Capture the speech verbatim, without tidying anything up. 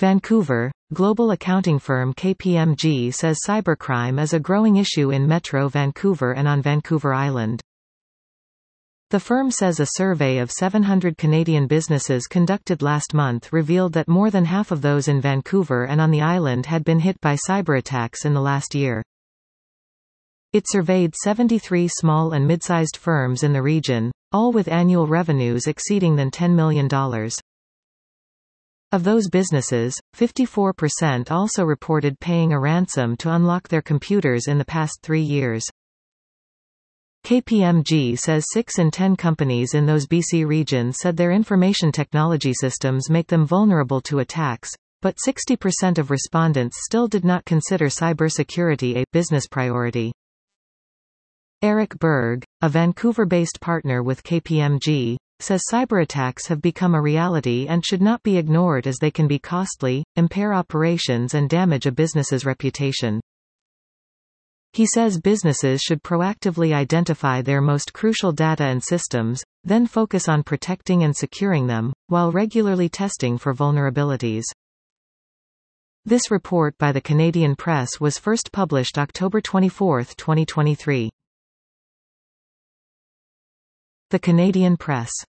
Vancouver, global accounting firm K P M G says cybercrime is a growing issue in Metro Vancouver and on Vancouver Island. The firm says a survey of seven hundred Canadian businesses conducted last month revealed that more than half of those in Vancouver and on the island had been hit by cyberattacks in the last year. It surveyed seventy-three small and mid-sized firms in the region, all with annual revenues exceeding than ten million dollars. Of those businesses, fifty-four percent also reported paying a ransom to unlock their computers in the past three years. K P M G says six in ten companies in those B C regions said their information technology systems make them vulnerable to attacks, but sixty percent of respondents still did not consider cybersecurity a business priority. Eric Berg, a Vancouver-based partner with K P M G, says cyberattacks have become a reality and should not be ignored as they can be costly, impair operations and damage a business's reputation. He says businesses should proactively identify their most crucial data and systems, then focus on protecting and securing them, while regularly testing for vulnerabilities. This report by the Canadian Press was first published October twenty-fourth, twenty twenty-three. The Canadian Press.